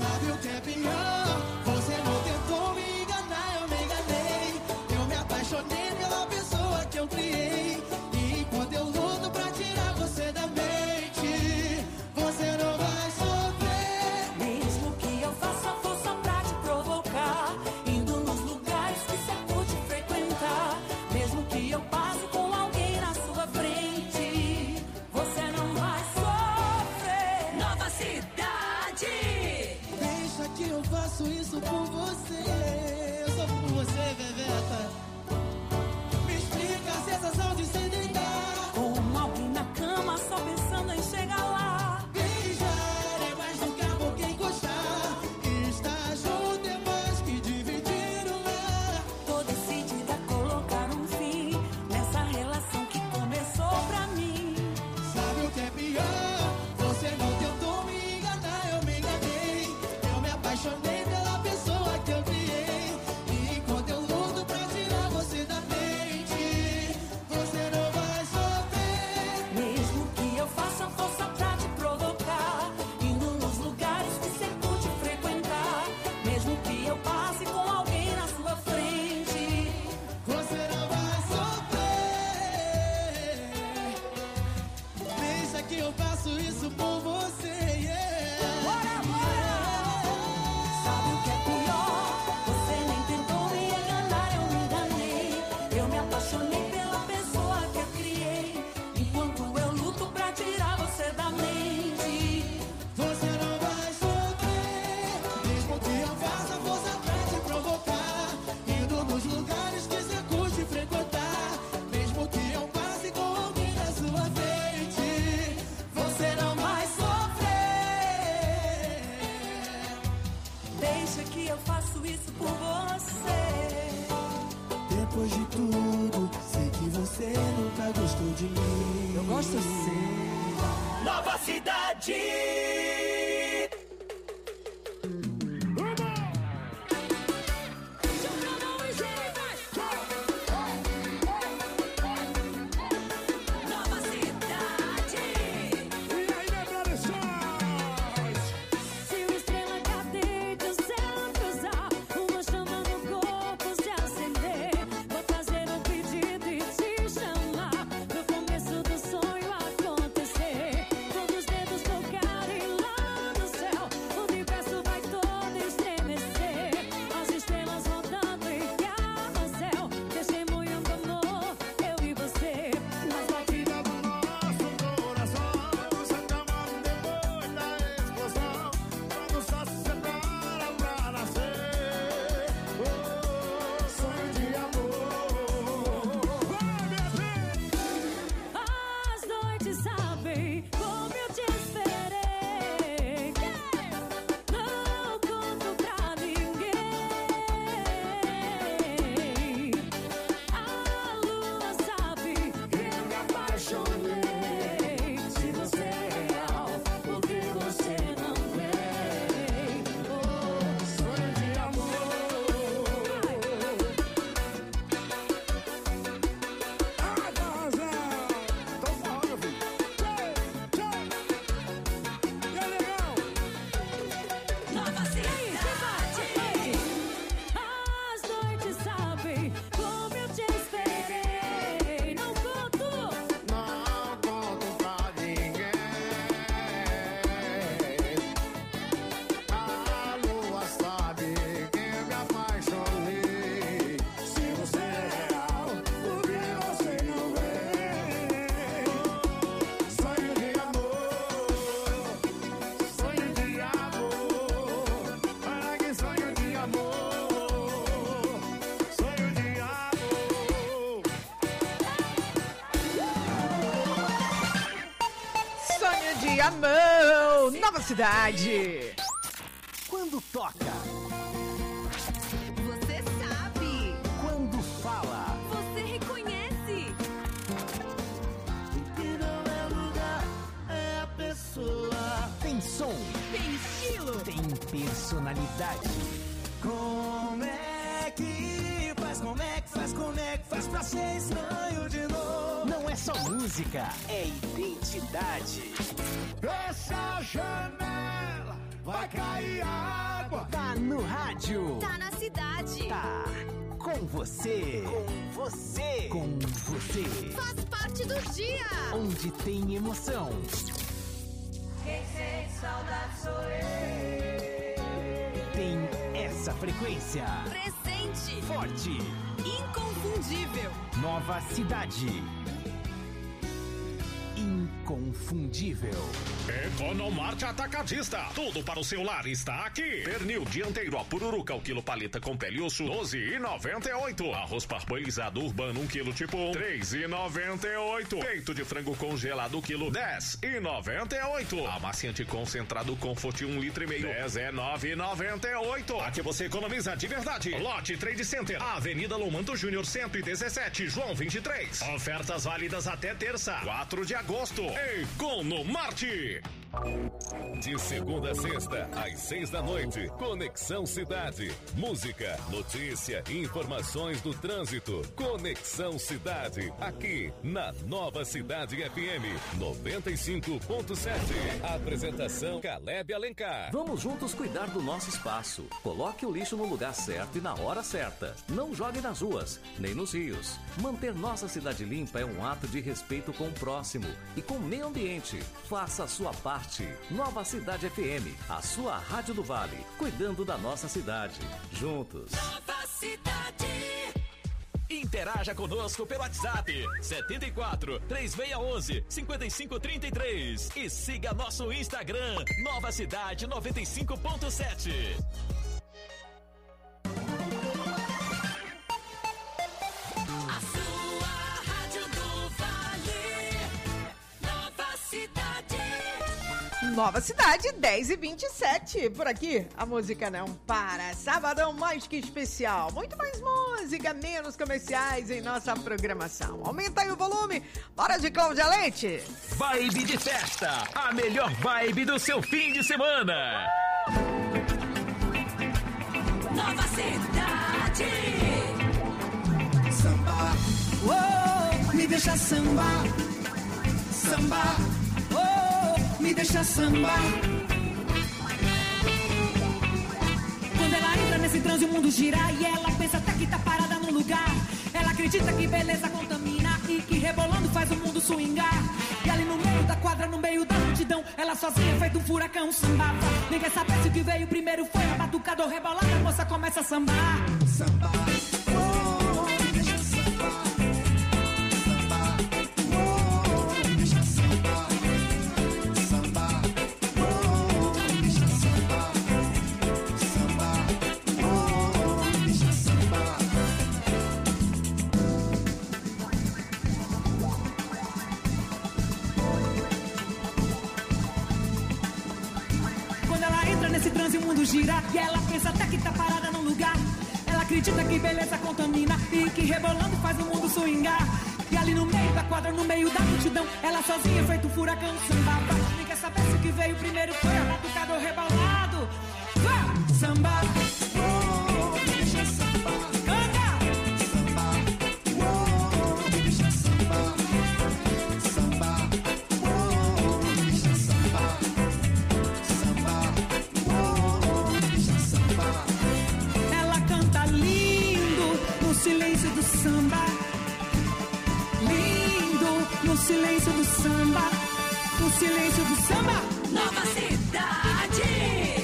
Sabe o que é pior? Você não tentou me enganar, eu me enganei. Eu me apaixonei pela pessoa que eu criei. E enquanto eu luto pra tirar você da mente, você não vai sofrer. Mesmo que eu faça força pra te provocar, indo nos lugares que você curte frequentar, mesmo que eu passe com alguém na sua frente, você não vai sofrer. Nova Cidade. Deixa que eu faço isso por você. Eu sou por você, Bebeta. Me explica a sensação de se deitar Com alguém na cama só pensando em chegar lá. Beijar é mais do que amor que encostar. Estar junto é mais que dividir o lar. Tô decidida a colocar um fim nessa relação que começou pra mim. Sabe o que é pior? Você não tentou me enganar, eu me enganei. Eu me apaixonei pela pessoa que eu criei. E enquanto eu luto pra tirar você da mente, você não vai sofrer. Mesmo que eu faça força pra te provocar, indo nos lugares que você curte frequentar, mesmo que eu passe com alguém na sua frente, Você não vai sofrer. Pensa que eu faço isso por você, yeah. bora, bora! Sabe o que é pior? Você nem tentou me enganar, eu me enganei. Eu me apaixonei pela pessoa que eu criei. Enquanto eu luto pra tirar você da mente, Você não vai sofrer. Mesmo que eu faça força pra te provocar, indo nos lugares que você curte frequentar, mesmo que eu passe com alguém na sua frente, você não vai sofrer. Deixa que eu faço isso por você. depois de tudo, sei que você nunca gostou de mim. Eu gosto sim. Nova Cidade. Nova Cidade. E aí, minha produções? Se uma estrela cadente o céu cruzar, uma chama no corpo se acender, vou fazer um pedido e te chamar pro começo do sonho acontecer. Quando os dedos tocarem lá no céu, o universo vai todo estremecer. As estrelas rodando em carrossel, testemunhando amor, eu e você. As batidas do nosso coração se acalmam depois da explosão, quando o sol se separa pra nascer. Oh, sonho de amor. Vai, minha filha! As noites sabem como eu te esperei. Não conto pra ninguém. A lua sabe que eu me apaixonei. Se você é real, por que você não vem? Oh, Sonho de amor. Ah, Gozão! Tô falando, meu filho. Tchau, tchau. E aí, legal? Nova Cidade. as noites sabem como eu te esperei. Não conto. Não conto pra ninguém. A lua sabe que eu me apaixonei. Se você é real, por que você não vem? Sonho de amor, sonho de amor. Olha que sonho de amor, sonho de amor. Sonho de amor, Nova Cidade. Quando toca, Você sabe, quando fala, você reconhece. Que não é lugar, é a pessoa. tem som, Tem estilo. tem personalidade. Como é que faz? Como é que faz? Como é que faz pra ser estranho de novo? Não é só música, é identidade. Essa janela vai cair água. Tá no rádio. Tá na cidade. Tá com você. Com você. Com você. Faz parte do dia. Onde tem emoção. Quem sente saudade sou eu. Tem essa frequência. Presente. Forte. Inconfundível. Nova cidade. Inconfundível. Economarte Atacadista. Tudo para o seu lar está aqui. Pernil dianteiro a pururuca, o quilo paleta com pele e osso, 12,98. Arroz parboilizado urbano, 1 quilo tipo 1, 3,98. Peito de frango congelado, quilo 10,98. Amaciante concentrado Comfort 1,5 litro, 19,98. Aqui você economiza de verdade. Lote Trade Center, Avenida Lomanto Júnior 117, João 23. Ofertas válidas até terça, 4 de agosto. Economarte. De segunda a sexta, às 6 da noite, Conexão Cidade. Música, notícia e informações do trânsito. Conexão Cidade, aqui na Nova Cidade FM 95.7. Apresentação Caleb Alencar. Vamos juntos cuidar do nosso espaço. Coloque o lixo no lugar certo e na hora certa. Não jogue nas ruas, nem nos rios. Manter nossa cidade limpa é um ato de respeito com o próximo e com o meio ambiente. Faça a sua parte. Nova Cidade FM, a sua rádio do Vale, cuidando da nossa cidade. Juntos. Nova Cidade. Interaja conosco pelo WhatsApp 74 3611 5533 e siga nosso Instagram Nova Cidade 95.7. A sua rádio do Vale. Nova Cidade. Nova Cidade, 10h27. Por aqui, a música não para. Sabadão mais que especial. Muito mais música, menos comerciais em nossa programação. Aumenta aí o volume. Bora de Cláudia Leite. Vibe de festa, a melhor vibe do seu fim de semana. Nova Cidade. Samba, oh, me deixa sambar. Samba, oh, me deixa sambar. Quando ela entra nesse transe o mundo gira e ela pensa até que tá parada no lugar. Ela acredita que beleza contamina e que rebolando faz o mundo swingar. E ali no meio da quadra, no meio da multidão, ela sozinha feito um furacão sambava. Nem quer saber se o que veio primeiro foi a batucada ou rebolada, a moça começa a sambar. Samba, oh, me deixa sambar. Samba, oh, me deixa sambar. Samba, oh, me deixa sambar. Samba, oh, me deixa sambar. Quando ela entra nesse transe o mundo gira e ela pensa até que tá parada num lugar. Ela acredita que beleza contamina e que rebolando faz o mundo swingar. E ali no meio da quadra, no meio da multidão, ela sozinha feito um furacão sambava. Nem quer saber se o que veio primeiro foi a batucada ou rebolado. Vá! Samba, oh, me deixa sambar. Canta! Samba, oh, me deixa sambar. Samba, oh, me deixa sambar. Samba, oh, me deixa sambar. Ela canta lindo no silêncio do samba. Lindo no silêncio do samba. No silêncio do samba. Nova Cidade.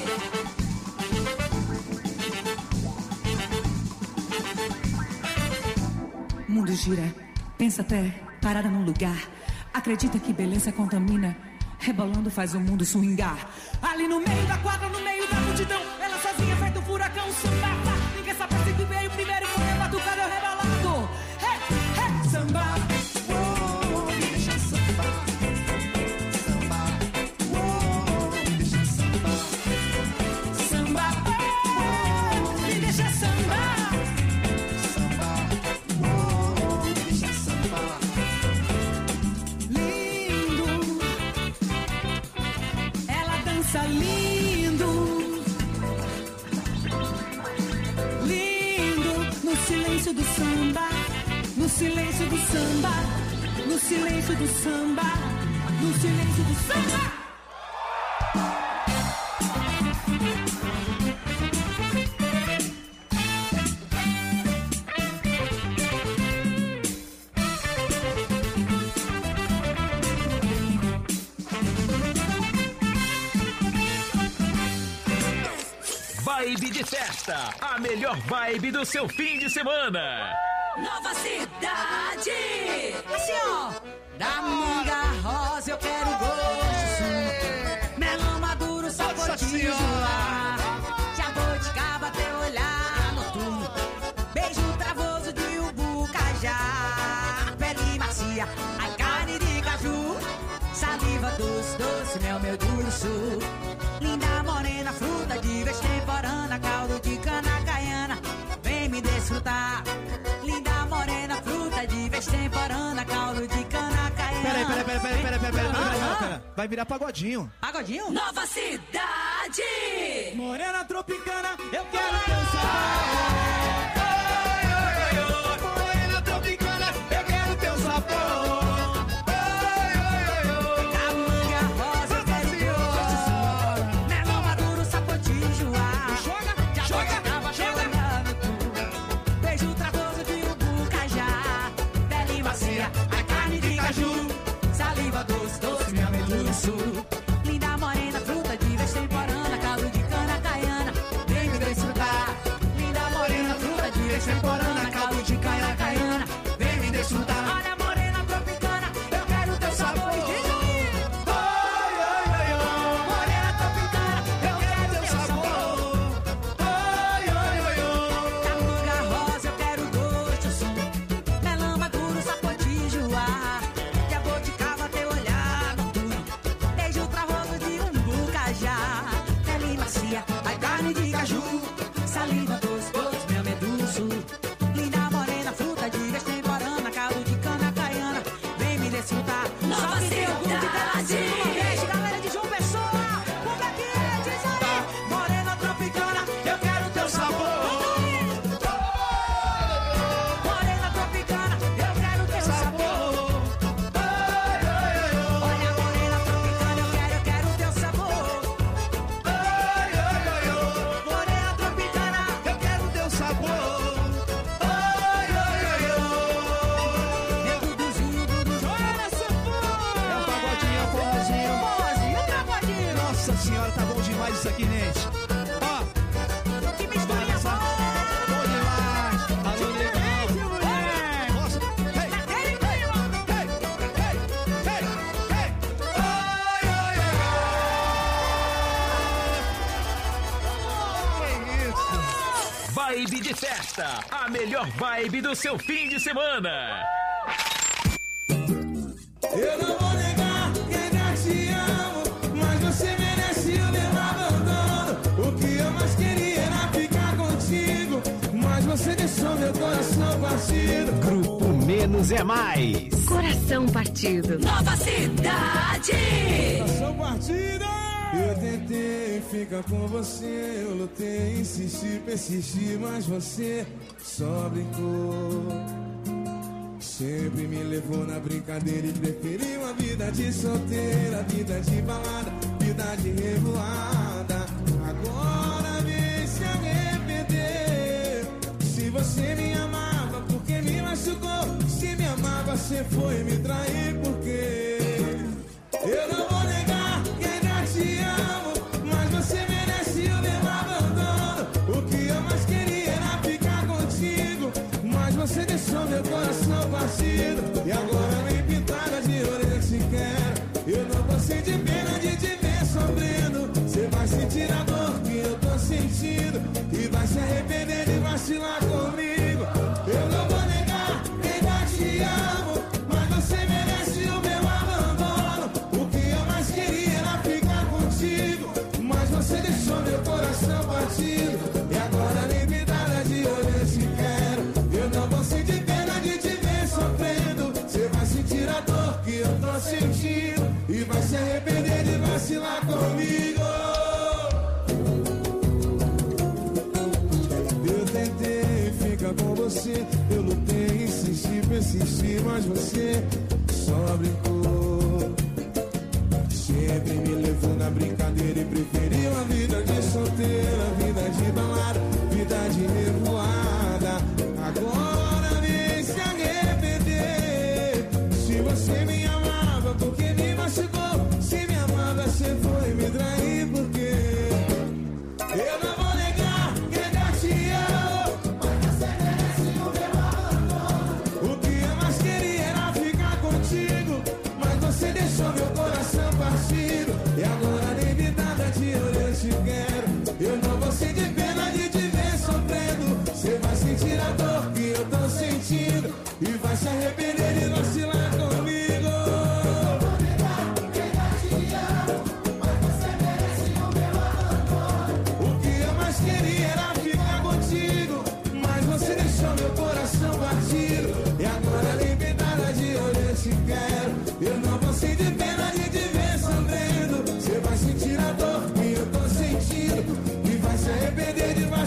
O mundo gira, pensa até parada num lugar. Acredita que beleza contamina. Rebolando faz o mundo swingar. Ali no meio da quadra, no meio da multidão, ela sozinha feito um furacão sambava. Ninguém sabe se que veio primeiro foi a batucada ou rebolado. Hey, hey, samba, Oh, me deixa sambar. Samba, oh, me deixa sambar. samba, oh, me deixa sambar. Samba, oh, me deixa sambar. Lindo, ela dança lindo. Lindo, no silêncio do samba. No silêncio do samba. No silêncio do samba. No silêncio do samba. Vibe de festa, a melhor vibe do seu fim de semana. Nova cidade. Assim, ó. Da manga rosa eu quero gosto. Melão maduro, sapotinho. Jabuticaba, teu olhar noturno. Beijo travoso de ubu, cajá. Pele macia, a carne de caju. Saliva doce, doce, mel, meu urso. Linda morena, fruta de vez temporana. Caldo de cana caiana, vem me desfrutar. Linda morena, fruta de vez temporana. Caldo de cana caiana. Pera. Vai virar pagodinho. Pagodinho? Nova cidade. Morena tropicana, eu quero teu sabor. Morena tropicana, eu quero teu sabor. Da manga rosa eu quero gosto. Melão maduro, sapotinho, joá. Joga. Beijo travoso de ubu, cajá. Pele macia, a carne de caju. Saliva doce, doce, meu urso. Linda morena, fruta de vez temporana. Caldo de cana caiana, vem me desfrutar. Linda morena, fruta de vez temporana. Caldo de cana caiana, vem me desfrutar. Olha morena tropicana, eu quero teu sabor. Diz aí. Morena tropicana, eu quero teu sabor. Da manga rosa eu quero gosto, som. Melão maduro, sapotinho, joá. Jabuticaba, teu olhar noturno. Beijo travoso de umbu, cajá. Pele macia, a carne de caju. Saliva doce, doce, meu meduço. Linda morena, fruta de vez temporana. Caldo de cana caiana, vem me desfrutar. Nova cidade. Beijo, galera de João Pessoa. Como é que é? Diz aí. Morena tropicana, eu quero teu sabor. Morena tropicana, eu quero teu sabor. Olha, morena tropicana, eu quero teu sabor. Morena tropicana, Eu quero teu sabor. meu duduzinho, duduzinho. Olha essa porra. É um pagodinho, é um forrozinho. Forrozinho, pagodinho. Nossa senhora, tá bom demais isso aqui, gente. Ó, Que misturinha boa. bom demais. Alô, legal. Nossa, hey, Que isso? Vibe de festa, a melhor vibe do seu fim de semana. Eu não vou negar que ainda te amo, mas você merece o meu abandono. O que eu mais queria era ficar contigo, mas você deixou meu coração partido. Grupo Menos é Mais. Coração partido. Nova cidade. Coração partido. Eu tentei ficar com você, eu lutei, insisti, persisti, mas você só brincou. Sempre me levou na brincadeira e preferiu a vida de solteira, vida de balada, vida de revoada. Agora vem se arrepender. Se você me amava, porque me machucou? Se me amava, você foi me trair, porque eu não vou negar que ainda te amo, mas você merece o meu abandono. O que eu mais queria era ficar contigo, mas você deixou meu coração partido. E agora vem pintada de orelha te quero. Eu não vou sentir pena de te ver sofrendo. Você vai sentir a dor que eu tô sentindo e vai se arrepender de vacilar comigo. Eu não vou negar que ainda te amo, mas você merece o meu abandono. O que eu mais queria era ficar contigo, mas você deixou meu coração partido. E agora nem pintada de orelha te quero. Eu não vou sentir pena de te ver sofrendo. Você vai sentir a dor que eu tô sentindo e vai se arrepender de vacilar comigo. Eu tentei ficar com você, eu lutei, insisti, persisti, mas você só brincou. Sempre me levou na brincadeira e preferiu a vida de solteira, vida de balada, vida de revoada. Agora vem se arrepender. Se você me amava, porque me machucou? Se me amava, você foi me trair, porque eu não vou negar.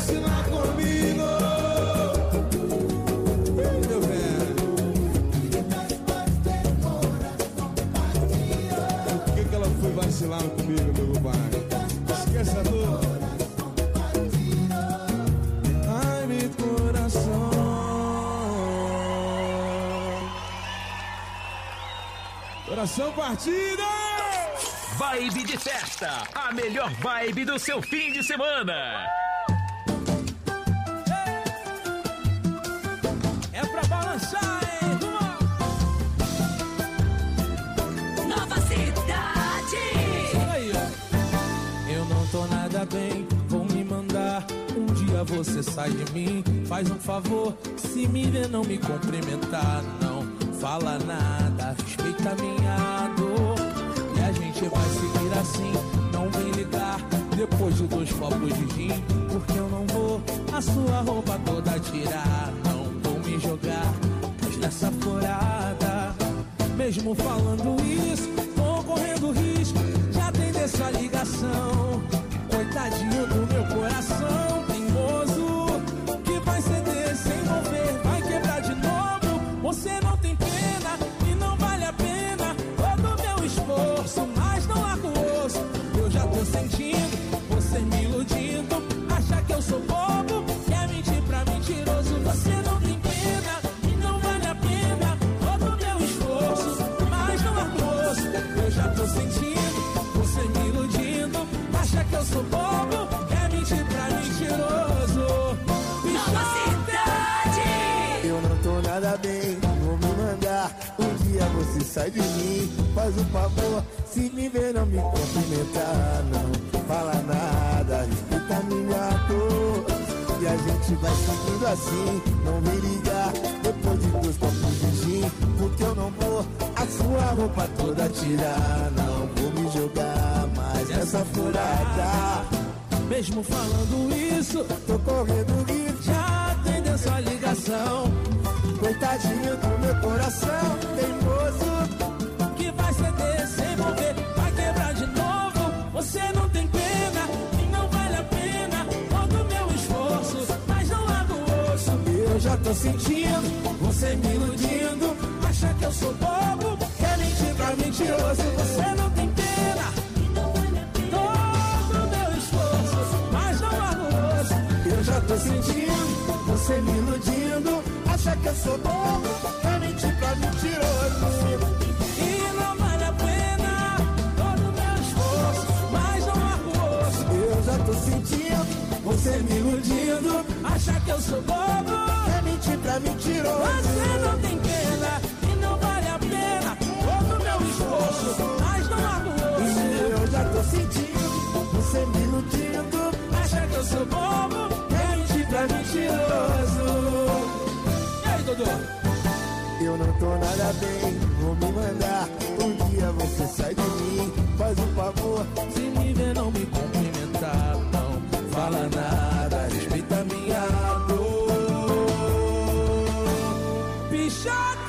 vacilar comigo. Meu velho. Por que ela foi vacilar comigo, meu pai? Esqueça a dor. Ai, meu coração. Coração partido! Vibe de festa, a melhor vibe do seu fim de semana. É pra balançar, hein? Nova Cidade. Aí, ó. Eu não tô nada bem, vou me mandar. Um dia você sai de mim, faz um favor. Se me ver, não me cumprimentar, não fala nada, respeita minha dor. E a gente vai seguir assim, não vem ligar depois de 2 copos de gin, porque eu não vou a sua roupa toda tirar. Não vou me jogar nessa furada. Mesmo falando isso, tô correndo risco de atender sua ligação. Coitadinho do meu coração teimoso, que vai ceder sem mover, vai quebrar de novo. Você não tem pena e não vale a pena todo o meu esforço, mas não largo o osso. Eu já tô sentindo você me iludindo, acha que eu sou bobo, quer mentir pra mentiroso. Você não tem pena e não vale a pena todo o meu esforço, mas não largo o osso. Eu já tô sentindo você me iludindo, acha que eu sou bobo, quer mentir pra mentiroso. Nova Cidade. Eu não tô nada bem, vou me mandar. Um dia você sai de mim, faz um favor. Se me ver, não me cumprimentar, não fala nada, respeita minha dor. E a gente vai seguindo assim, não me ligar depois de 2 copos de gin, porque eu não vou a sua roupa toda tirar. Não vou me jogar mais nessa furada. Mesmo falando isso, tô correndo risco de atender sua ligação. Coitadinho do meu coração teimoso, que vai ceder sem mover, vai quebrar de novo. Você não tem pena e não vale a pena todo o meu esforço, mas não largo o osso. Eu já tô sentindo você me iludindo, acha que eu sou bobo, quer mentir pra mentiroso. Você não tem pena e não vale a pena todo o meu esforço, mas não largo o osso. Eu já tô sentindo você me iludindo, acha que eu sou bobo, quer mentir pra mentiroso. E não vale a pena todo o meu esforço, mas não largo o osso. Eu já tô sentindo você me iludindo, acha que eu sou bobo, quer mentir pra mentiroso. Você não tem pena e não vale a pena todo o meu esforço, mas não largo o osso. Eu já tô sentindo você me iludindo, acha que eu sou bobo, quer mentir pra mentiroso. eu não tô nada bem, vou me mandar. Um dia você sai de mim, faz um favor. Se me ver, não me cumprimentar, não fala nada, respeita minha dor. Pichote!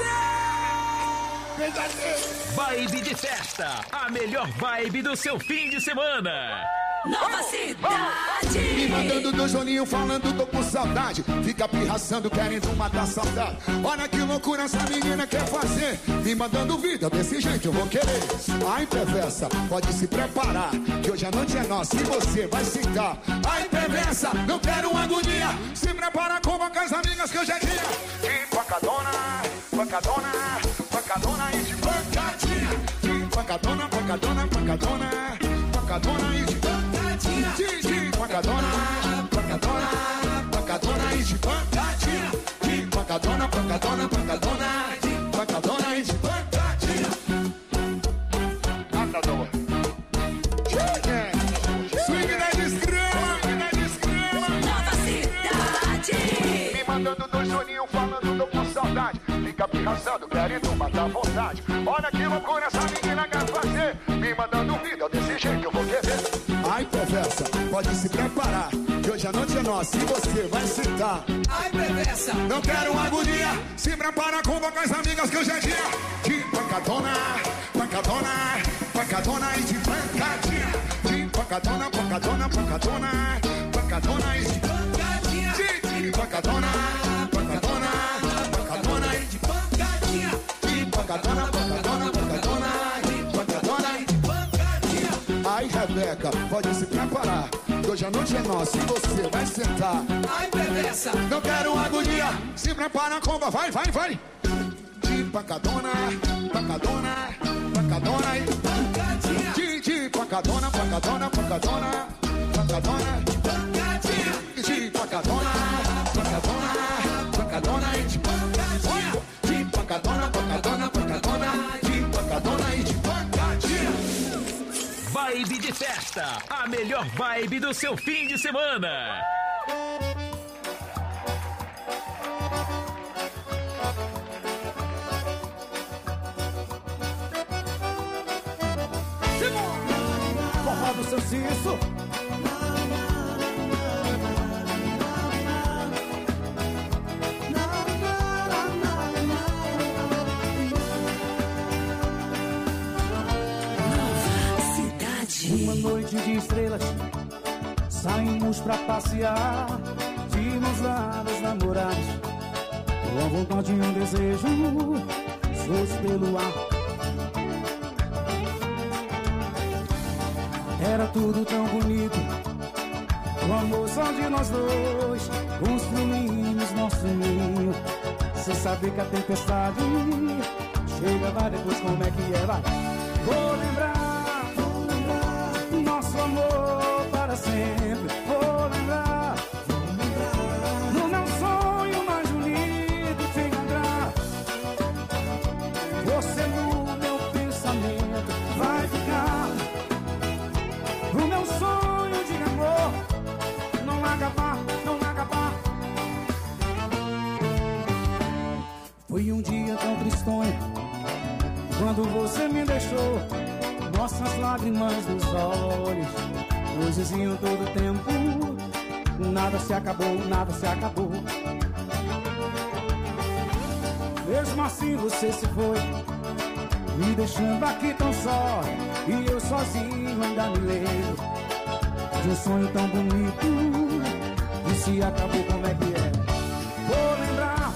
Vibe de festa, a melhor vibe do seu fim de semana. Nova Cidade. Me mandando do Joninho falando tô com saudade. Fica pirraçando querendo matar a saudade. Olha que loucura essa menina quer fazer. Me mandando vida, desse jeito eu vou querer. Ai perversa, pode se preparar, que hoje a noite é nossa e você vai sentar. Ai perversa, não quero uma agonia. Se prepara, convoca as amigas que hoje é dia de pancadona, pancadona, pancadona e de pancadinha. De pancadona, pancadona, pancadona, pancadona e de pancadinha. Pancadona, pancadona, pancadona e de pancadinha. De pancadona, pancadona, pancadona, de pancadona e de pancadinha. Pancadona. Swing da desgrama, da desgrama. Nova Cidade. Me mandando do Juninho falando tô com saudade. Fica pirraçando, querendo matar a vontade. Olha que loucura essa menina quer fazer. Me mandando vida, desse jeito eu vou querer. Ai perversa, pode se preparar, que hoje a noite é nossa e você vai citar. Ai perversa, não quero uma agonia. Se prepara, convoca as amigas que hoje é dia de pancadona, pancadona, pancadona e de pancadinha. De pancadona, pancadona, pancadona, pancadona e de pancadinha. pancadona, pancadona, pancadona e de pancadinha. De pancadona, pancadona, pancadona, de pancadona e de pancadinha. Ai, Rebeca, pode se preparar, que hoje a noite é nossa e você vai sentar. Ai, perversa, não quero uma agonia, se prepara, comba, vai, vai, vai. De pancadona, pancadona, pancadona e pancadinha. De pancadona, pancadona, pancadona, pancadona de pancadinha. De pancadona, pancadona, pancadona e de pancadinha. De pancadona, pancadona, pancadona, de pancadona e de pancadinha. Vibe de festa, a melhor vibe do seu fim de semana. Forró do seu Cício. Uma noite de estrelas, saímos pra passear, de mãos dadas, namorados, com a vontade e um desejo, soltos pelo ar. Era tudo tão bonito, o amor só de nós dois, construímos nosso ninho, sem saber que a tempestade chega, vai depois como é que é, vai. Vou lembrar nosso amor para sempre, vou lembrar no meu sonho mais bonito te encontrar. Você no meu pensamento vai ficar, o meu sonho de amor não acabar, não acabar. Foi um dia tão tristonho quando você me deixou, nossas lágrimas dos olhos nos diziam todo tempo, nada se acabou, nada se acabou. Mesmo assim você se foi, me deixando aqui tão só, e eu sozinho ainda me lembro de um sonho tão bonito, e se acabou como é que é. Vou lembrar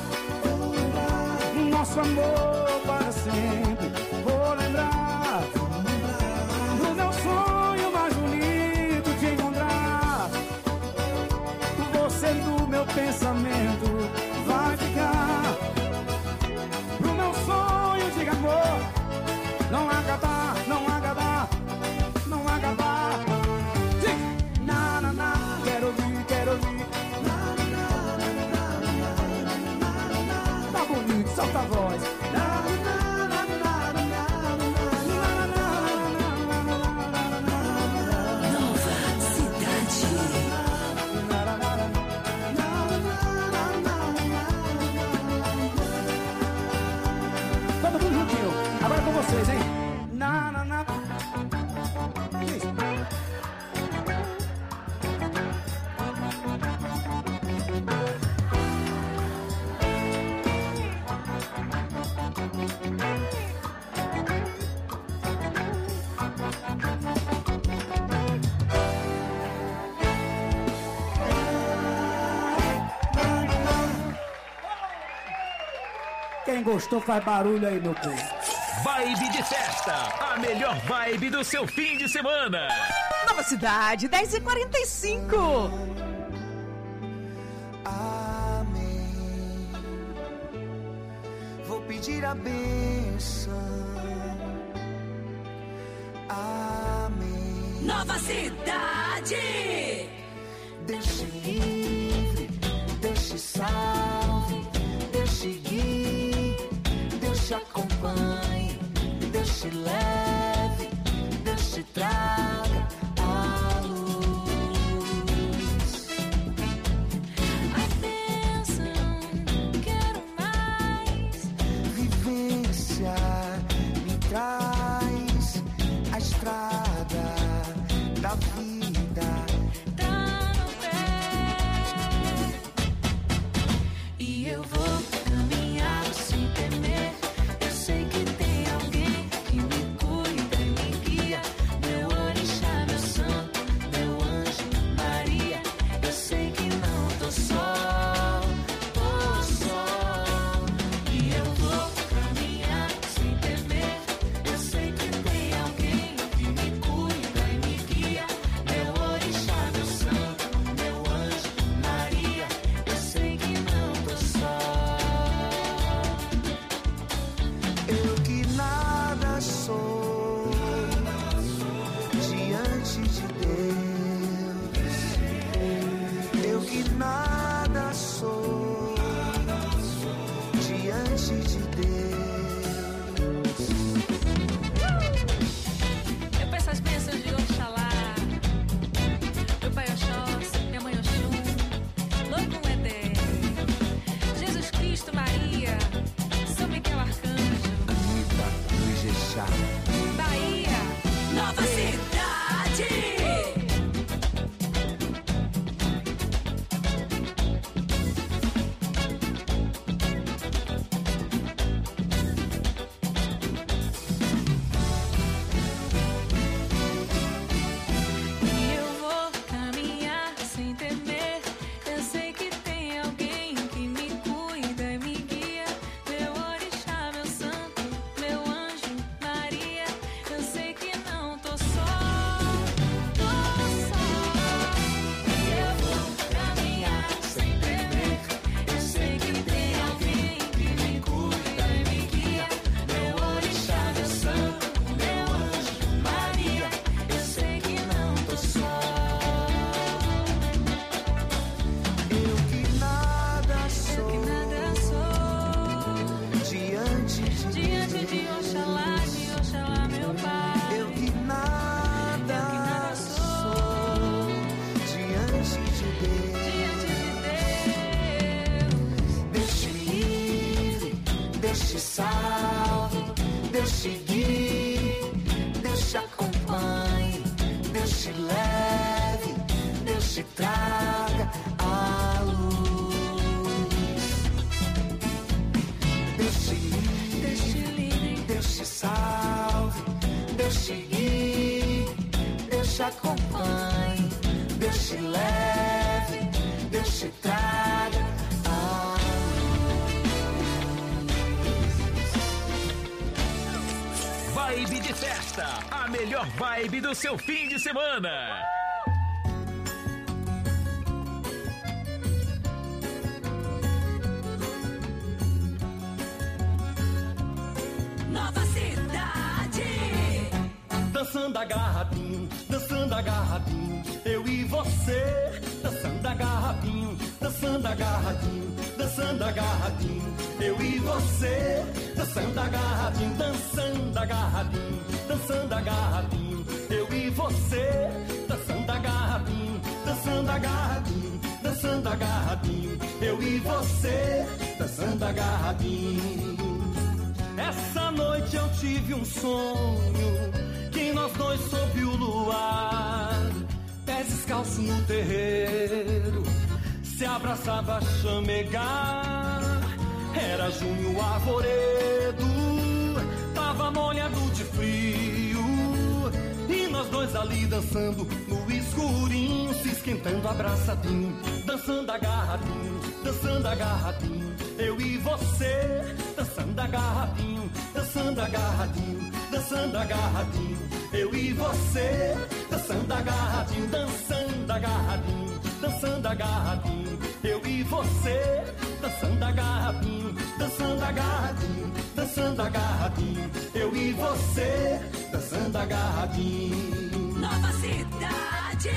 nosso amor para sempre, vou lembrar no meu sonho mais bonito te encontrar. Você no meu pensamento vai ficar, pro meu sonho de amor não acabar, não acabar, não acabar. Na, na, na, quero ouvir, quero ouvir. Tá bonito, solta a voz. Agora com vocês, hein? Na, na, na. Isso. Quem gostou faz barulho aí, meu povo. Vibe de festa, a melhor vibe do seu fim de semana. Nova Cidade, 10h45. Amém. Vou pedir a bênção. Amém. Nova Cidade. Deixe livre, deixe salve, deixe guie, deixe acompanhe, deixe leve, deixe traga a luz. A bênção, quero mais. Vivência me traz a estrada da vida. Tá no pé. Deus te salve, Deus te guie, Deus te acompanhe, Deus te leve, Deus te traga a luz. Deus te livre, Deus te salve, Deus te guie, Deus te acompanhe, Deus te leve, Deus te traga a luz. Vibe de festa, a melhor vibe do seu fim de semana. Nova Cidade. Dançando agarradinho, eu e você. Dançando agarradinho, eu e você. Dançando agarradinho, eu e você. Dançando agarradinho, eu e você. Dançando agarradinho. Essa noite eu tive um sonho, que nós dois sob o luar, pés descalços no terreiro, se abraçava a chamegar. Era junho arvoredo, tava molhado de frio, e nós dois ali dançando no escurinho, se esquentando abraçadinho, dançando agarradinho, eu e você. Dançando agarradinho, eu e você. Dançando agarradinho, eu e você. Dançando agarradinho, eu e você. Dançando agarradinho. Nova Cidade.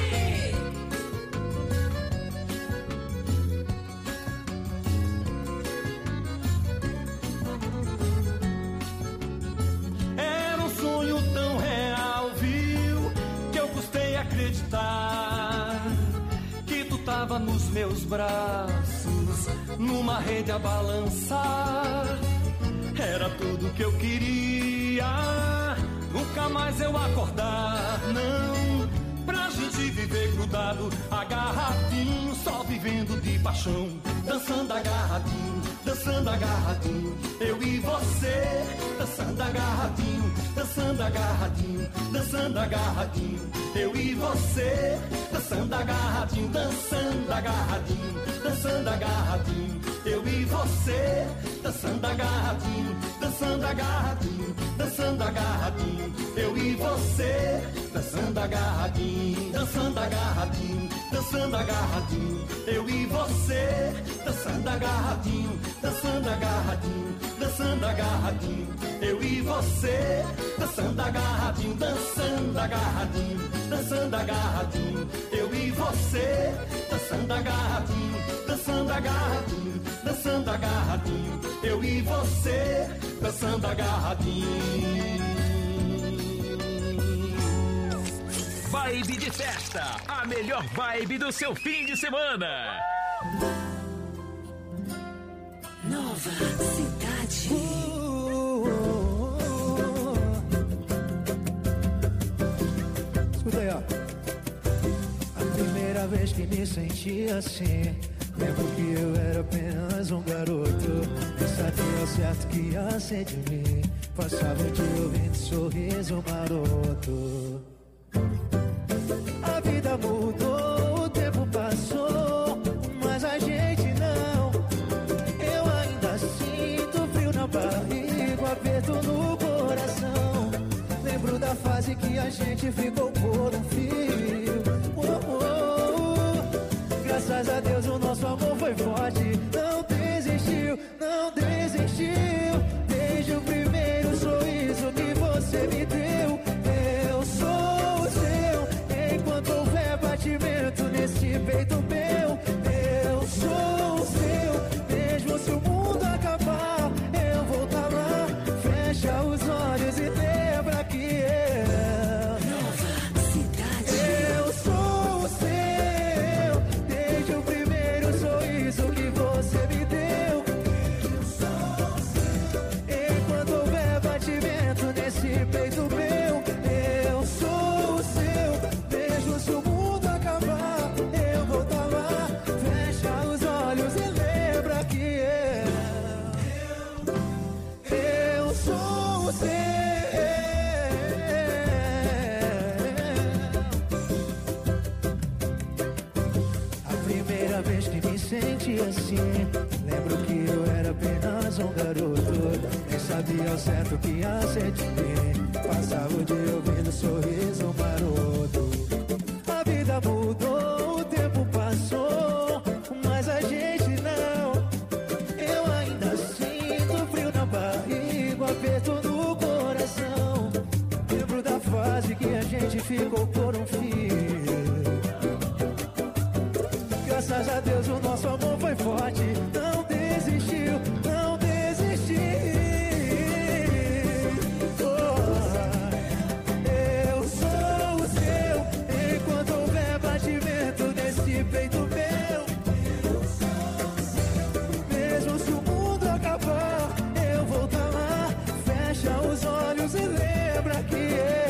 Que tu tava nos meus braços, numa rede a balançar. Era tudo que eu queria, nunca mais eu acordar, não. Pra gente viver grudado, agarradinho, só vivendo de paixão. Dançando agarradinho, eu e você. Dançando agarradinho, eu e você. Dançando agarradinho, eu e você. Dançando agarradinho, eu e você. Dançando agarradinho, eu e você. Dançando agarradinho, eu e você. Dançando agarradinho, eu e você. Dançando agarradinho, eu e você. Dançando agarradinho. Vibe de festa, a melhor vibe do seu fim de semana. Nova Cidade. Escuta aí, ó. A primeira vez que me senti assim, lembro que eu era apenas um garoto. Eu sabia ao certo que ia ser de mim. Passava o dia ouvindo sorriso maroto. A vida mudou, o tempo passou, mas a gente não. Eu ainda sinto frio na barriga, um aperto no coração. Lembro da fase que a gente ficou por um fio. Graças a Deus o nosso amor foi forte. Não desistiu, não desistiu. Desde o primeiro sorriso que você me deu. Eu sou o seu, enquanto houver batimento nesse peito meu. Eu sou o seu, mesmo se o mundo acabar, eu vou estar lá. Fecha os olhos e lembra que eu sou o seu, desde o primeiro sorriso que você me deu. Eu sou o seu, vez que me senti assim, lembro que eu era apenas um garoto. Nem sabia ao certo o que ia ser de mim. Passava o dia ouvindo sorriso maroto. A vida mudou, o tempo passou, mas a gente não. Eu ainda sinto frio na barriga, aperto no coração. Lembro da fase que a gente ficou por um fio. Graças a Deus o nosso amor foi forte. Não desistiu, não desistiu. Eu sou o seu, enquanto houver batimento desse peito meu. Mesmo se o mundo acabar, eu vou estar lá. Fecha os olhos e lembra que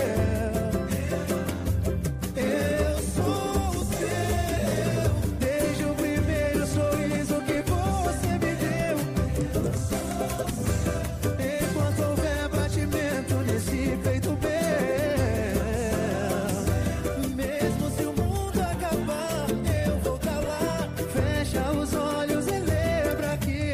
eu sou o seu. Desde o primeiro sorriso que você me deu. Enquanto houver batimento nesse peito meu. Mesmo se o mundo acabar, eu vou estar lá. Fecha os olhos e lembra que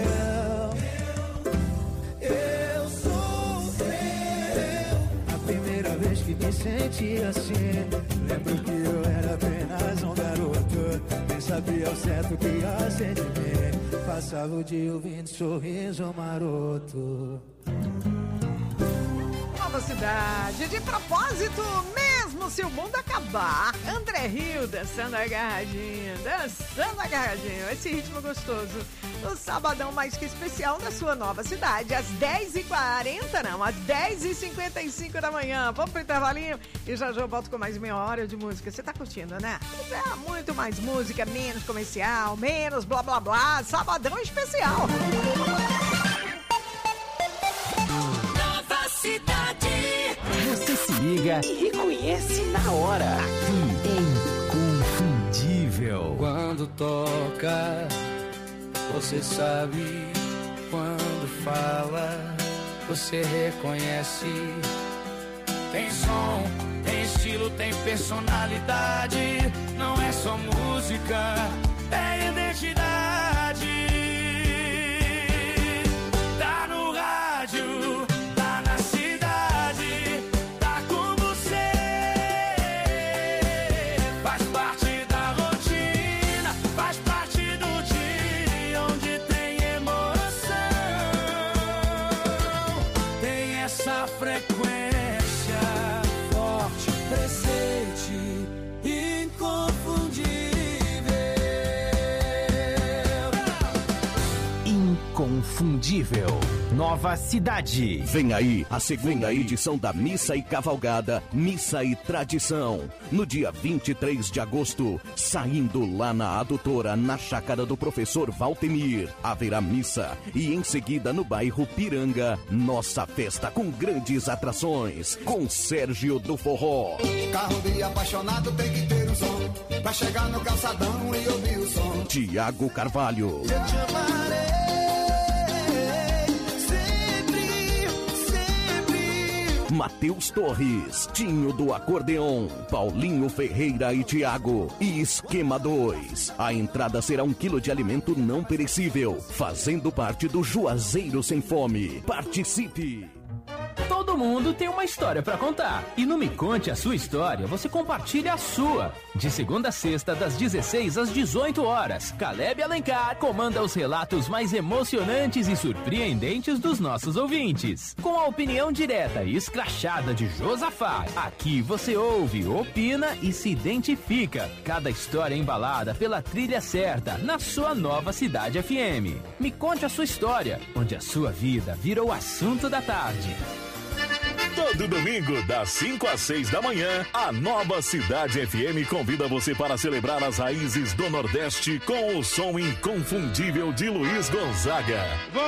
eu sou o seu. A primeira vez que me senti assim, lembro que eu era apenas um garoto. Nem sabia ao certo o que ia ser de mim. Passava o dia ouvindo sorriso maroto. Nova Cidade, de propósito, mesmo se o mundo acabar. André Rio dançando agarradinho, esse ritmo gostoso. O sabadão mais que especial na sua Nova Cidade, às 10h40, não, às 10h55 da manhã. Vamos pro intervalinho e já eu volto com mais meia hora de música. Você tá curtindo, né? É muito mais música, menos comercial, menos blá blá blá. Sabadão especial. Nova Cidade. Você se liga e reconhece na hora. Inconfundível. Quando toca, você sabe. Quando fala, você reconhece. Tem som, tem estilo, tem personalidade. Não é só música, é identidade. Tá no rádio, tá na cidade, tá com você. Faz parte da rotina, faz parte do dia onde tem emoção. Tem essa frequência forte, presente, inconfundível. Inconfundível. Nova Cidade. Vem aí a segunda edição da Missa e Cavalgada, Missa e Tradição. No dia 23 de agosto, saindo lá na Adutora, na chácara do professor Valtemir, haverá missa. E em seguida, no bairro Piranga, nossa festa com grandes atrações, com Sérgio do Forró. Carro de apaixonado tem que ter um som, pra chegar no calçadão e ouvir o som. Tiago Carvalho. Eu te amarei. Matheus Torres, Tinho do Acordeon, Paulinho Ferreira e Thiago e Esquema 2. A entrada será 1 quilo de alimento não perecível, fazendo parte do Juazeiro Sem Fome. Participe! Todo mundo tem uma história pra contar. E no Me Conte a Sua História, você compartilha a sua. De segunda a sexta, das 16 às 18 horas, Caleb Alencar comanda os relatos mais emocionantes e surpreendentes dos nossos ouvintes. Com a opinião direta e escrachada de Josafá, aqui você ouve, opina e se identifica. Cada história embalada pela trilha certa, na sua Nova Cidade FM. Me Conte a Sua História, onde a sua vida vira o assunto da tarde. Todo domingo, das 5 às 6 da manhã, a Nova Cidade FM convida você para celebrar as raízes do Nordeste com o som inconfundível de Luiz Gonzaga.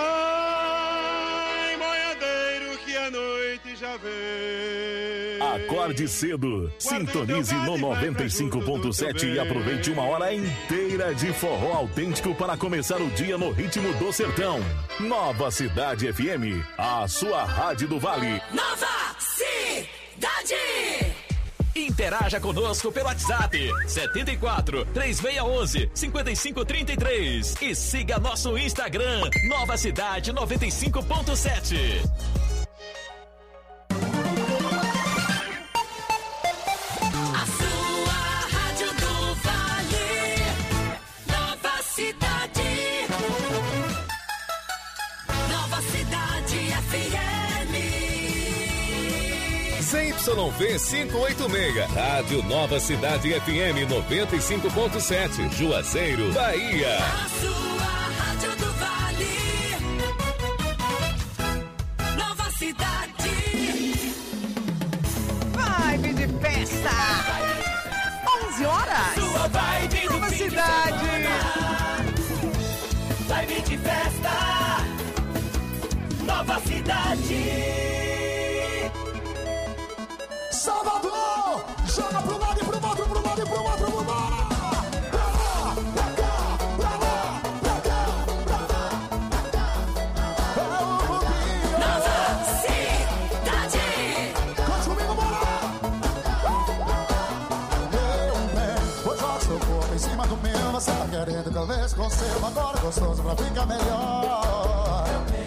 Vai, boiadeiro, que a noite já vem. Acorde cedo, sintonize no 95.7 e aproveite uma hora inteira de forró autêntico para começar o dia no ritmo do sertão. Nova Cidade FM, a sua rádio do Vale. Nova Cidade. Interaja conosco pelo WhatsApp 74 3611 5533 e siga nosso Instagram Nova Cidade 95.7. A sua Rádio do Vale, Nova Cidade. Nova Cidade FM. ZYV 586, Rádio Nova Cidade FM 95.7, Juazeiro, Bahia. A sua Rádio do Vale, Nova Cidade. Vibe de festa. 11 horas. Sua vibe do Nova fim de Cidade. semana. Vibe de festa, Nova Cidade. Salvador! Joga pro lado e pro outro, pro lado e pro outro, pro lado! Pra lá, pra cá, pra lá, pra cá, pra lá, pra cá. É o Rubinho! Nova Cidade! Cante comigo, bora! Meu bem, vou jogar seu corpo em cima do meu. Você tá querendo que eu veja com seu. Agora gostoso pra ficar melhor.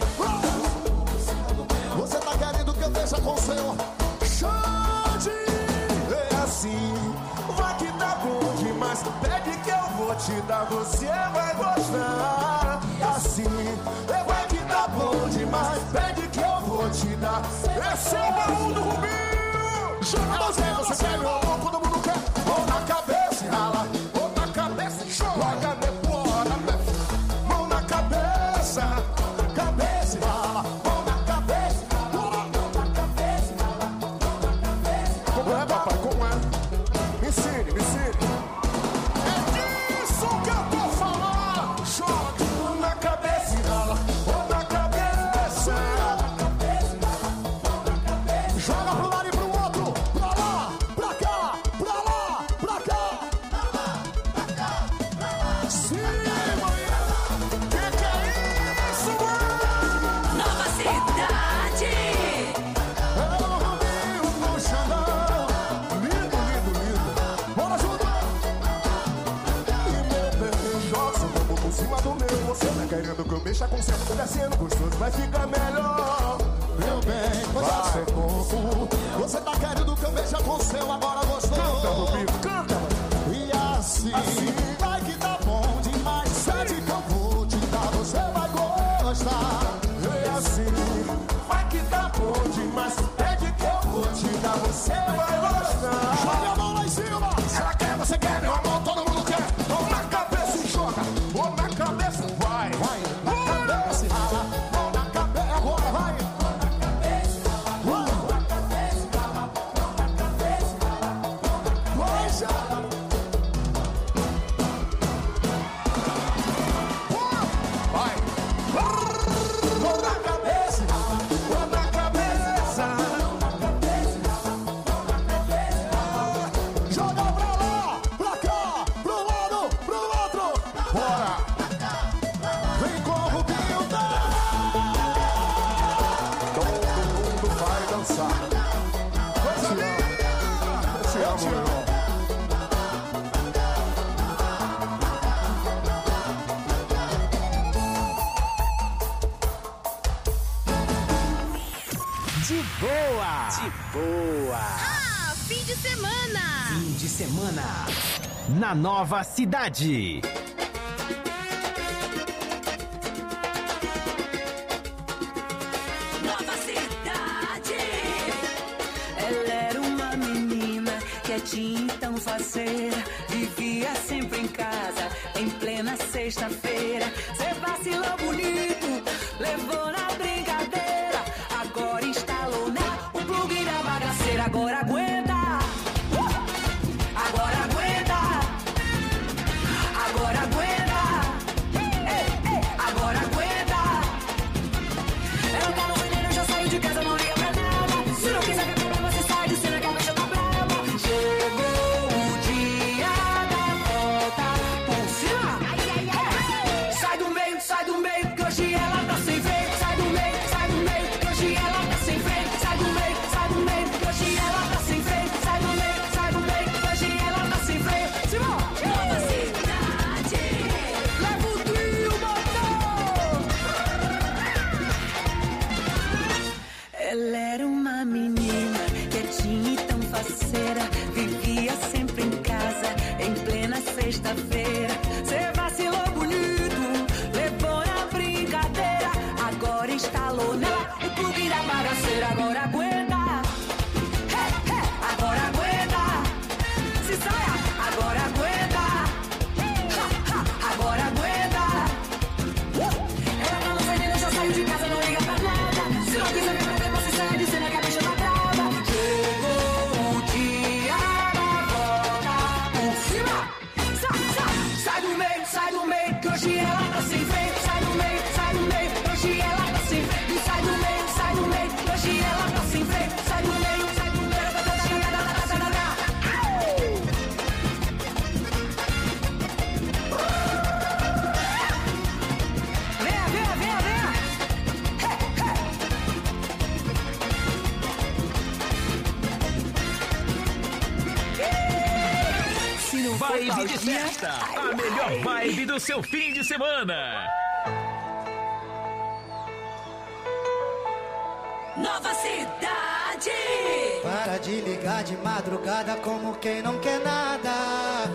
Você tá querendo que eu veja com seu. É assim, vai que tá bom demais. Pede que eu vou te dar, você vai gostar. Assim, vai que tá bom demais. Pede que eu vou te dar. Esse é o baú do Rubinho. Joga a mãozinha, você quer meu amor, todo mundo quer. Mão na cabeça e rala, mão na cabeça e joga depois. Mão na cabeça, cabeça e rala. Mão na cabeça, mão na cabeça. Como é, papai? Como é? Me ensine, me ensine. É disso que eu tô falando. Joga na cabeça e rala. Ou na cabeça. Joga pro lado e pro outro. Pra lá, pra cá, pra lá, pra cá. Pra lá, pra cá, pra lá. Sim, mãe. Que é isso, mãe? Nova Cidade! É o Rubinho no Xandão. Lindo, lindo, lindo. Bora junto! E meu bem, joga seu corpo por cima do meu. Você tá querendo que eu mexa com seu. Descendo gostoso, vai ficar melhor. Meu bem, joga seu corpo. Você tá querendo que eu mexa com seu. Agora gostou. Canta, Rubinho, canta. E assim, vai que tá bom demais. Sede que eu vou te dar, você vai gostar. E assim, vai que tá bom demais. Pede que eu vou te dar, você vai gostar. Joga a mão lá em cima. Ela quer, você quer, meu amor, todo mundo quer. Mão na cabeça e joga. Mão na cabeça, vai. Vai, na cabeça e rala. Mão na cabeça, agora vai. Mão na cabeça, mão na cabeça, mão na cabeça, vai já. Vai. Mão na cabeça, mão na cabeça. Joga pra lá, pra cá, pro lado, pro outro. Bora. Vem com o Rubinho, tá? Todo mundo vai dançar. Coisa linda. Eu te amo, irmão. De boa! De boa! Ah, fim de semana! Fim de semana na Nova Cidade. Nova Cidade! Ela era uma menina quietinha, então faceira. Vivia sempre em casa, em plena sexta-feira. Cê vacilou bonito, levou na brincadeira. Agora instalou o plug da bagaceira. Agora aguenta, agora aguenta, agora aguenta, agora aguenta. Ela tá no veneno, já saiu de casa, não liga pra nada. Se não quiser ver problema, você sai de cena que a bicha tá brava. Chegou o dia da volta por cima. Sai do meio, que hoje Vibe de festa, a melhor vibe do seu fim de semana. Nova Cidade. Para de ligar de madrugada como quem não quer nada.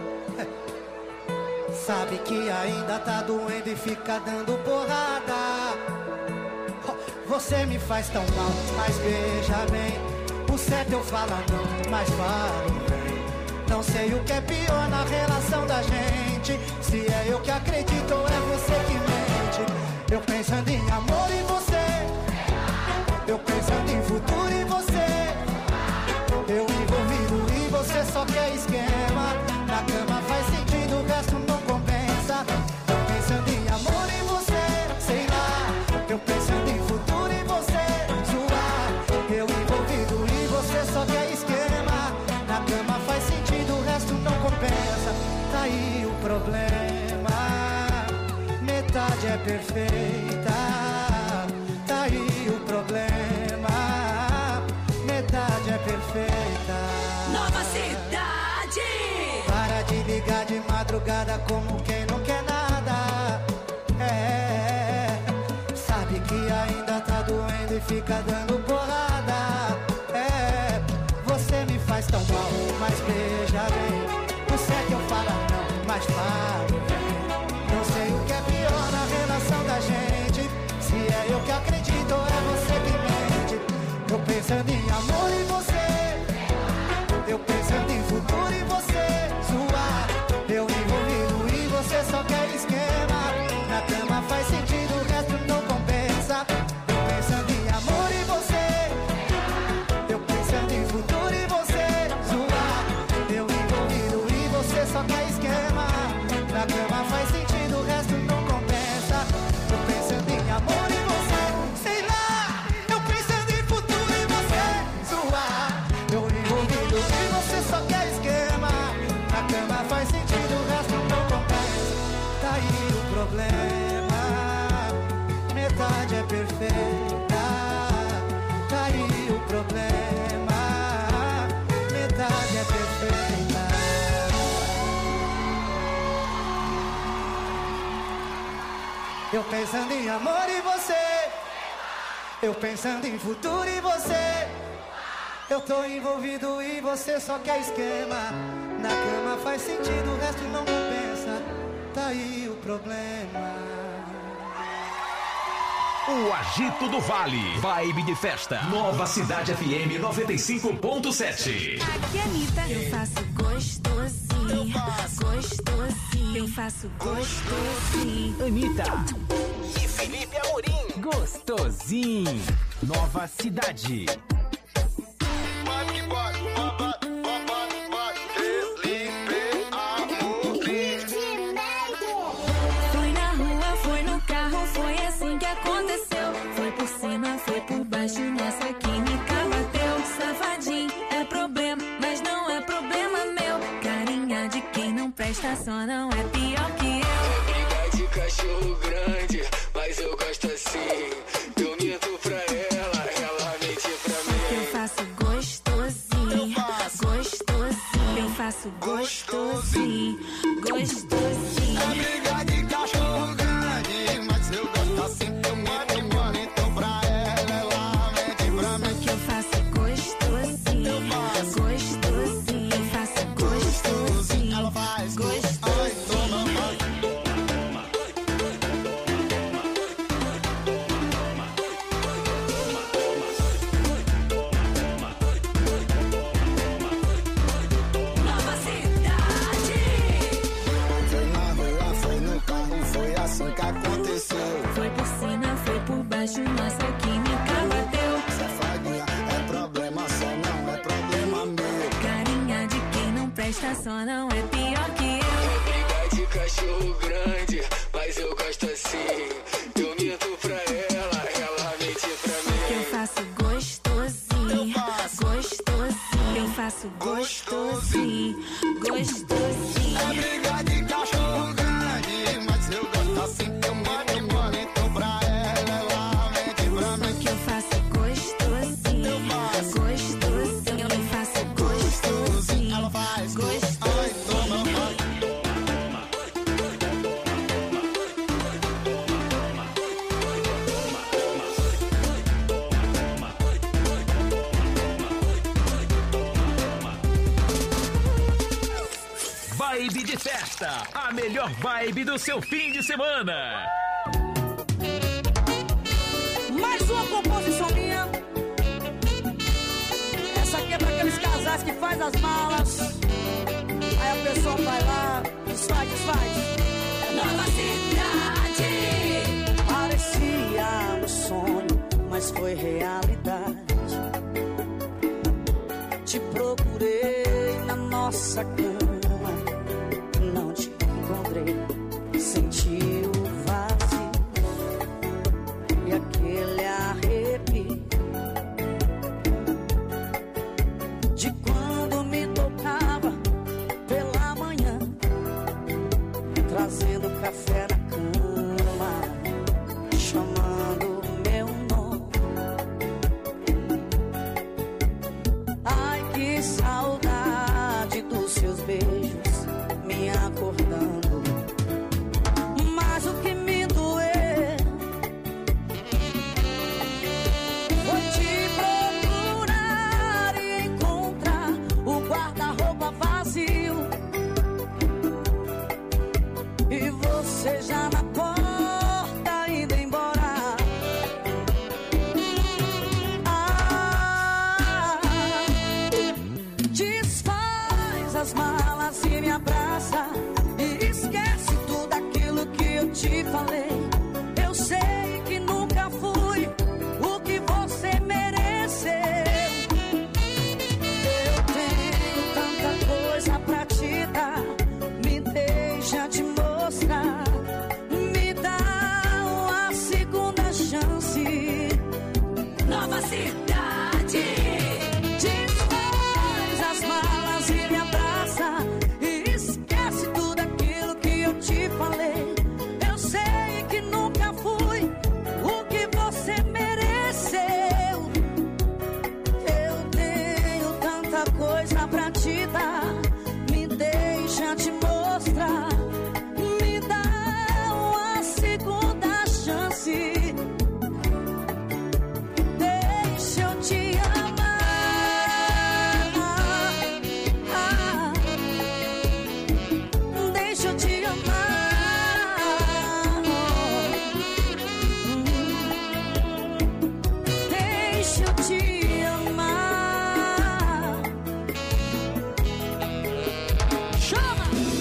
Sabe que ainda tá doendo e fica dando porrada. Você me faz tão mal, mas veja bem, o certo eu falo não, mas falo bem. Não sei o que é pior na relação da gente, se é eu que acredito ou é você que mente. Eu pensando em amor e você, eu pensando em futuro e você, eu envolvido e você só quer esquema. Na cama faz sentido, o resto não compensa. Eu pensando em amor e você, sei lá, eu pensando em futuro e você, zoar. Eu envolvido e você só quer esquema. Na cama faz sentido, o resto não compensa. Tá aí o problema, metade é perfeita. Tá aí o problema, metade é perfeita. Nova Cidade. Para de ligar de madrugada como quem não quer nada. Sabe que ainda tá doendo e fica dando porrada. Você me faz tão mal, mas veja bem, o certo eu falo não, mas falo bem. Não sei o que é pior na relação da gente, se é eu que acredito ou é você que mente. Eu pensando em amor e você, eu pensando em futuro e você, zoar. Eu envolvido e você só quer esquema. Na cama faz sentido, o resto não compensa. Eu pensando em amor e você, eu pensando em futuro e você, zoar. Eu envolvido e você só quer esquema. Na cama faz sentido, o resto não compensa. Eu pensando em amor e você, sei lá. Eu pensando em futuro e você, zoar. Eu envolvido e você só quer esquema. Na cama faz sentido, o resto não compensa. Tá aí o problema, metade é perfeita. Tá aí o problema, metade é perfeita. Eu pensando em amor e você, eu pensando em futuro e você, eu tô envolvido e você só quer esquema. Na cama faz sentido, o resto não compensa. Tá aí o problema. O Agito do Vale, vibe de festa. Nova Cidade FM 95.7. Aqui é Anitta, eu faço gostosinho, gostosinho, eu faço gostosinho. Anitta e Felipe Amorim. Gostosinho. Nova Cidade. Foi na rua, foi no carro, foi assim que aconteceu. Foi por cima, foi por baixo, nossa química bateu. Safadinho, é problema, mas não é problema meu. Carinha de quem não presta, só não é pior que eu. Briga de cachorro grande, mas eu gosto assim. Eu minto pra ela mente pra mim. Eu faço gostosinho, gostosinho, eu faço gostosinho, gostosinho. É briga de cachorro grande, mas eu gosto assim. Eu minto pra ela mente pra mim. Que eu faço gostosinho, gostosinho, eu faço gostosinho, ela faz gostosinho. Nova Cidade. Foi na rua, foi no carro, foi assim que aconteceu. Foi por cima, foi por baixo, nossa química bateu. Safadinha, é problema só, não é problema meu. Carinha de quem não presta, só não é pior que eu. Briga de cachorro grande, mas eu gosto assim. Eu minto pra ela mente pra mim. Que eu faço gostosinho, gostosinho, eu faço gostosinho, gostosinho. É briga de cachorro grande, mas eu gosto assim. Eu minto pra ela mente pra mim. Que eu faço gostosinho, gostosinho, eu faço gostosinho, Ela faz gostosinho. Festa, a melhor vibe do seu fim de semana. Mais uma composição minha. Essa aqui é pra aqueles casais que faz as malas. Aí a pessoa vai lá, desfaz. Nova cidade. Parecia um sonho, mas foi realidade. Te procurei na nossa cama, não te encontrei. Senti o vazio e aquele arrepio de quando me tocava pela manhã, trazendo café na cama, chamando meu nome. Ai, que saudade dos seus beijos me acordando. Mas o que me doeu foi te procurar e encontrar o guarda-roupa vazio e você já na porta indo embora. Desfaz as malas e me abraça e esquece tudo aquilo que eu te falei. Eu sei que nunca fui o que você mereceu. Eu tenho tanta coisa pra te dar, me deixa te mostrar. Me dá uma segunda chance. Nova cidade. Desfaz as malas e me abraça e esquece tudo aquilo que eu te falei. Eu sei que nunca fui o que você mereceu. Eu tenho tanta coisa pra te dar, me deixa te mostrar. Me dá uma segunda chance. Deixa eu te amar. Deixa eu te amar. Deixa eu te amar. Chama!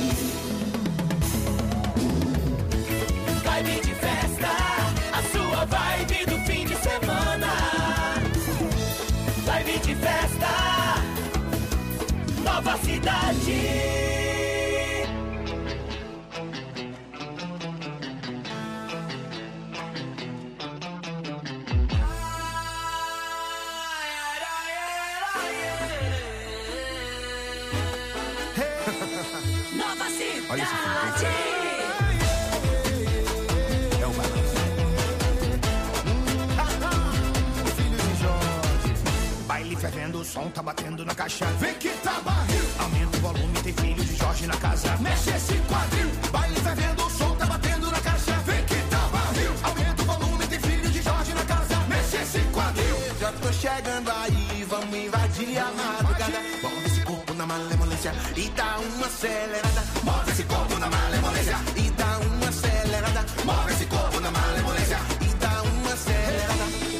Vibe de festa, a sua vibe do fim de semana. Vibe de festa, nova cidade. Nova Olha isso cidade. É o balanço. Filho de Jorge. Baile fervendo, o som tá batendo na caixa. Vem que tá barril. Aumenta o volume, tem filho de Jorge na casa. Mexe esse quadril. Baile fervendo, o som tá batendo na caixa. Vem que tá barril. Aumenta o volume, tem filho de Jorge na casa. Mexe esse quadril. Já tô chegando aí, vamos invadir a madrugada. Move esse corpo na malemolência e dá uma acelerada. Move esse corpo na malemolência e dá uma acelerada. Move esse corpo na malemolência e dá uma acelerada.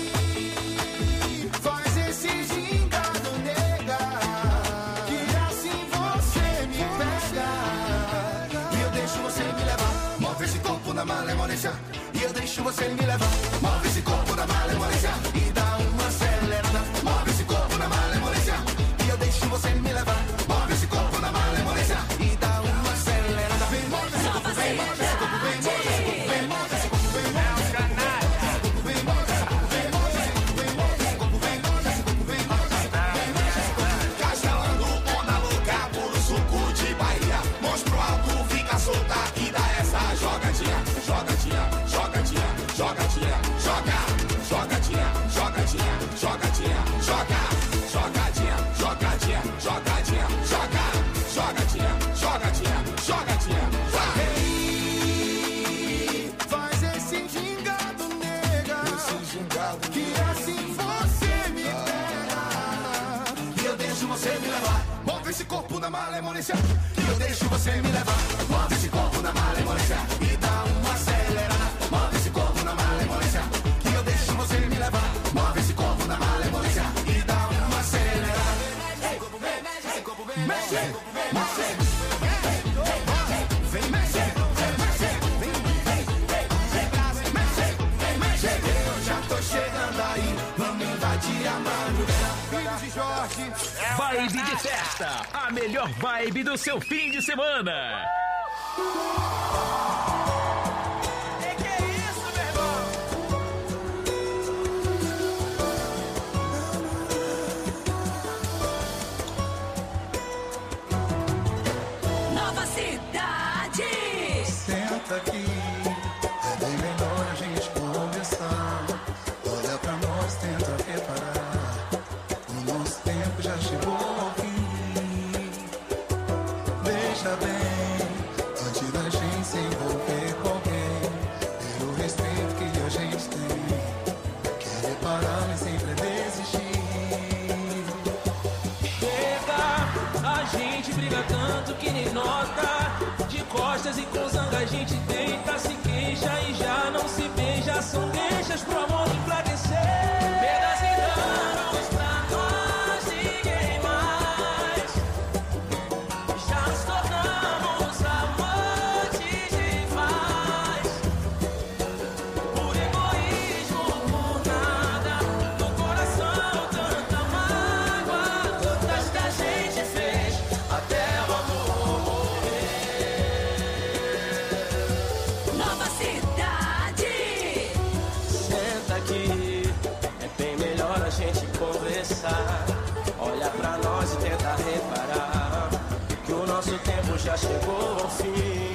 Faz esse gingado, nega, que assim você me pega. E eu deixo você me levar. Move esse corpo na malemolência e eu deixo você me levar. Move esse corpo na malemolência e dá uma acelerada. Move esse corpo na malemolência e eu deixo você me levar. Move esse corpo na malemolência e dá uma acelerada. Vem, move esse corpo, vem, move esse corpo, vem, move esse corpo, vem, move esse corpo, vem, move esse corpo, vem, move esse corpo, vem, move esse corpo, vem, move esse corpo, vem, move esse corpo, vem, move esse corpo, vem, move esse corpo. Castelando, onda louca, puro suco de Bahia. Monstro alto, fica solta e dá essa jogadinha. Jogadinha, jogadinha, jogadinha, joga. Jogadinha, jogadinha, jogadinha, joga. Jogadinha, jogadinha, jogadinha, joga. Jogadinha, jogadinha, jogadinha, joga. Ei, faz esse gingado, nega, que assim você me pega. E eu deixo você me levar. Move esse corpo na malemolência, e eu deixo você me levar. Move esse Vibe de festa, a melhor vibe do seu fim de semana. Nova Cidade. Senta aqui, é bem melhor a gente conversar. Olha pra nós, tenta reparar. O nosso tempo já chegou ao fim. Veja bem, antes da gente se envolver com alguém, pelo respeito que a gente tem, querer parar mas sempre desistir. Chega, a gente briga tanto que nem nota. De costas e com zanga a gente tenta, se queixa e já não se beija. São deixas pro amor enfraquecer. Perdas e danos pra nós, ninguém mais. Já nos tornamos amantes rivais. Por egoísmo, por nada. No coração tanta mágoa, tantas que a gente fez até o amor morrer. Nova Cidade. Senta aqui, é bem melhor a gente conversar. Olha pra nós e tenta reparar que o nosso tempo já chegou ao fim.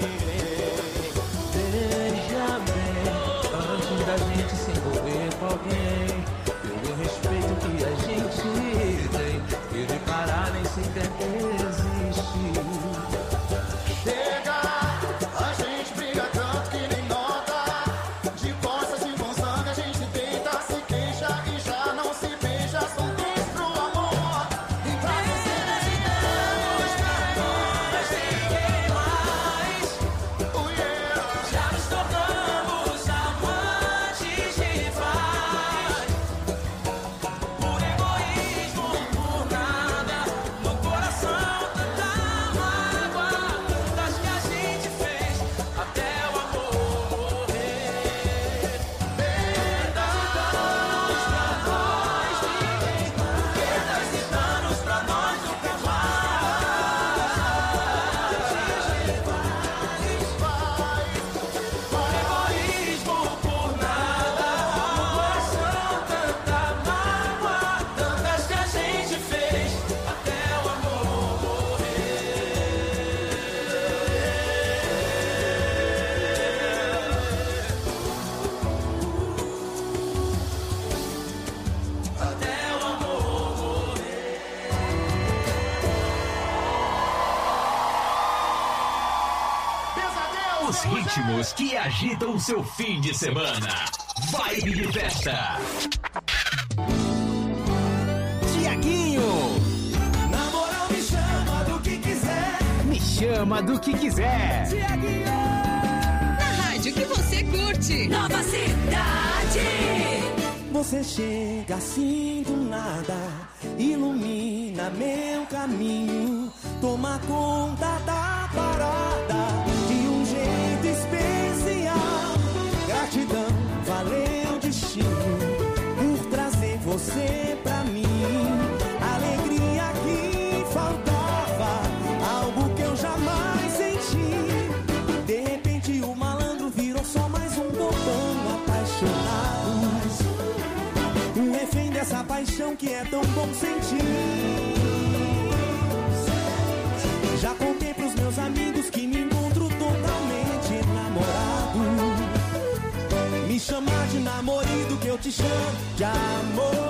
Veja bem, antes da gente se envolver com alguém, pelo respeito que a gente tem, querer parar nem sequer existe. Chega, a gente briga tanto que nem nota. De costas e com sangue a gente tenta, se queixa e já não se beija. São três pro amor e pra você Nós pra nós, ninguém mais. Já nos tornamos amantes rivais. Por egoísmo, por nada. No coração tanta mágoa, tantas que a gente fez até o amor morrer. Perdas e danos pra nós, ninguém mais. Perdas e danos pra nós nunca mais. Por egoísmo, por nada. No coração tanta mágoa, tantas que a gente fez até o amor morrer. Até o amor morrer. Os ritmos que agitam o seu fim de semana. Vibe de festa. Tiaguinho, Na moral, me chama do que quiser. me chama do que quiser. Na rádio que você curte. Nova Cidade. Você chega assim do nada, ilumina meu caminho, toma conta da parada de um jeito especial. Gratidão, valeu destino por trazer você pra mim. Alegria que faltava, algo que eu jamais senti. De repente o malandro virou só mais um bobão apaixonado, um refém dessa paixão que é tão bom sentir. Já contei pros meus amigos que me encontro totalmente namorado. Me chamar de namorido que eu te chamo de amor.